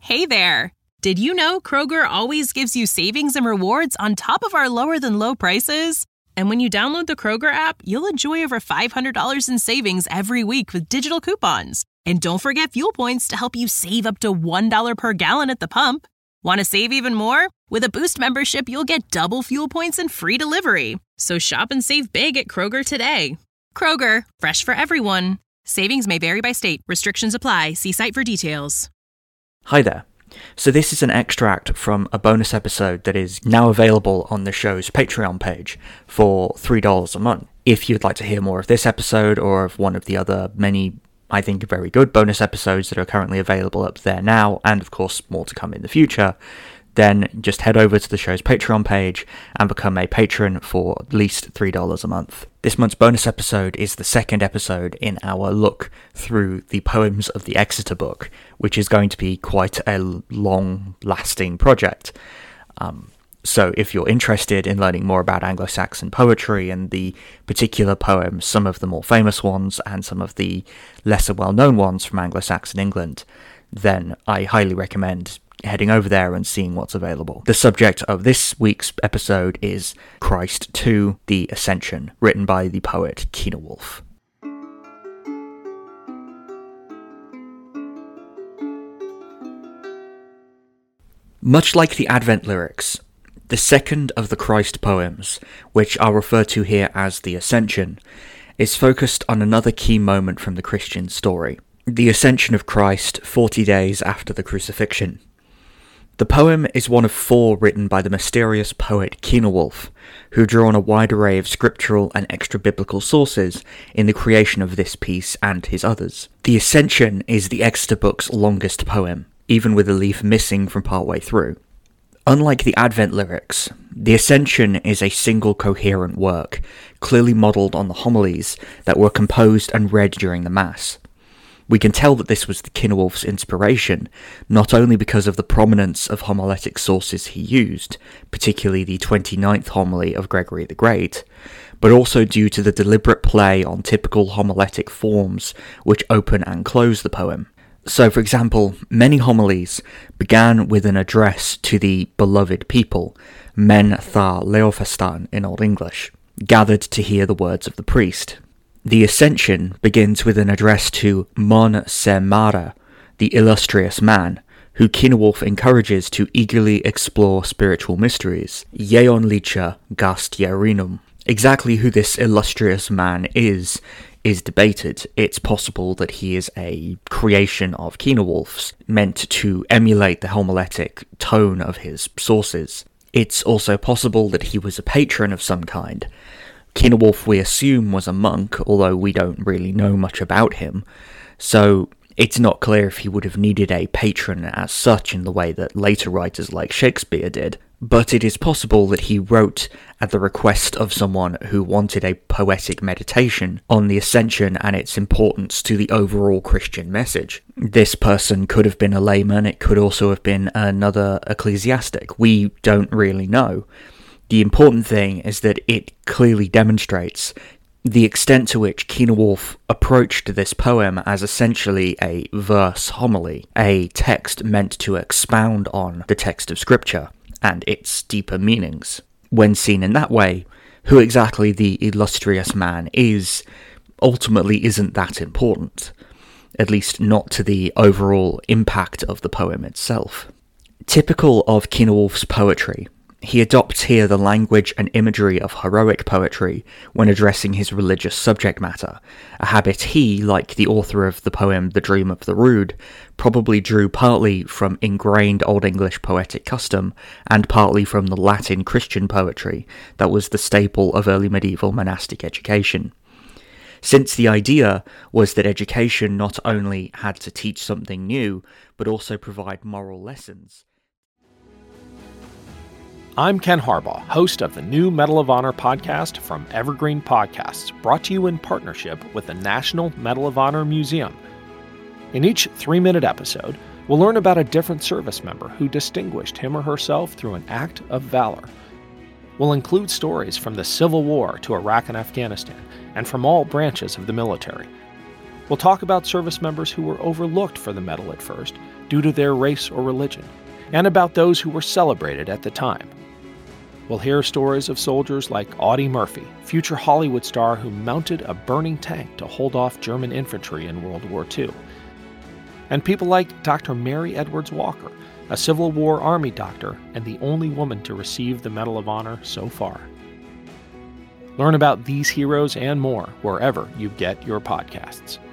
Hey there! Did you know Kroger always gives you savings and rewards on top of our lower-than-low prices? And when you download the Kroger app, you'll enjoy over $500 in savings every week with digital coupons. And don't forget fuel points to help you save up to $1 per gallon at the pump. Want to save even more? With a Boost membership, you'll get double fuel points and free delivery. So shop and save big at Kroger today. Kroger, fresh for everyone. Savings may vary by state. Restrictions apply. See site for details. Hi there. So this is an extract from a bonus episode that is now available on the show's Patreon page for $3 a month. If you'd like to hear more of this episode or of one of the other many, I think, very good bonus episodes that are currently available up there now, and of course more to come in the future, then just head over to the show's Patreon page and become a patron for at least $3 a month. This month's bonus episode is the second episode in our look through the poems of the Exeter book, which is going to be quite a long-lasting project. So if you're interested in learning more about Anglo-Saxon poetry and the particular poems, some of the more famous ones and some of the lesser well-known ones from Anglo-Saxon England, then I highly recommend heading over there and seeing what's available. The subject of this week's episode is Christ II, the Ascension, written by the poet Cynewulf. Much like the Advent lyrics, the second of the Christ poems, which I'll refer to here as the Ascension, is focused on another key moment from the Christian story, the Ascension of Christ 40 days after the crucifixion. The poem is one of 4 written by the mysterious poet Cynewulf, who drew on a wide array of scriptural and extra-biblical sources in the creation of this piece and his others. The Ascension is the Exeter book's longest poem, even with a leaf missing from partway through. Unlike the Advent lyrics, the Ascension is a single coherent work, clearly modelled on the homilies that were composed and read during the Mass. We can tell that this was the Cynewulf's inspiration, not only because of the prominence of homiletic sources he used, particularly the 29th homily of Gregory the Great, but also due to the deliberate play on typical homiletic forms which open and close the poem. So, for example, many homilies began with an address to the beloved people, men tha leofastan in Old English, gathered to hear the words of the priest. The Ascension begins with an address to Mon se Mara, the illustrious man, who Cynewulf encourages to eagerly explore spiritual mysteries. Yeon licha gast yerinum. Exactly who this illustrious man is debated. It's possible that he is a creation of Cynewulf's, meant to emulate the homiletic tone of his sources. It's also possible that he was a patron of some kind. Cynewulf, we assume, was a monk, although we don't really know much about him, so it's not clear if he would have needed a patron as such in the way that later writers like Shakespeare did, but it is possible that he wrote at the request of someone who wanted a poetic meditation on the Ascension and its importance to the overall Christian message. This person could have been a layman, it could also have been another ecclesiastic, we don't really know. The important thing is that it clearly demonstrates the extent to which Cynewulf approached this poem as essentially a verse homily, a text meant to expound on the text of Scripture and its deeper meanings. When seen in that way, who exactly the illustrious man is ultimately isn't that important, at least not to the overall impact of the poem itself. Typical of Cynewulf's poetry, he adopts here the language and imagery of heroic poetry when addressing his religious subject matter, a habit he, like the author of the poem The Dream of the Rood, probably drew partly from ingrained Old English poetic custom and partly from the Latin Christian poetry that was the staple of early medieval monastic education. Since the idea was that education not only had to teach something new, but also provide moral lessons. I'm Ken Harbaugh, host of the new Medal of Honor podcast from Evergreen Podcasts, brought to you in partnership with the National Medal of Honor Museum. In each 3-minute episode, we'll learn about a different service member who distinguished him or herself through an act of valor. We'll include stories from the Civil War to Iraq and Afghanistan, and from all branches of the military. We'll talk about service members who were overlooked for the medal at first, due to their race or religion, and about those who were celebrated at the time. We'll hear stories of soldiers like Audie Murphy, future Hollywood star who mounted a burning tank to hold off German infantry in World War II. And people like Dr. Mary Edwards Walker, a Civil War Army doctor and the only woman to receive the Medal of Honor so far. Learn about these heroes and more wherever you get your podcasts.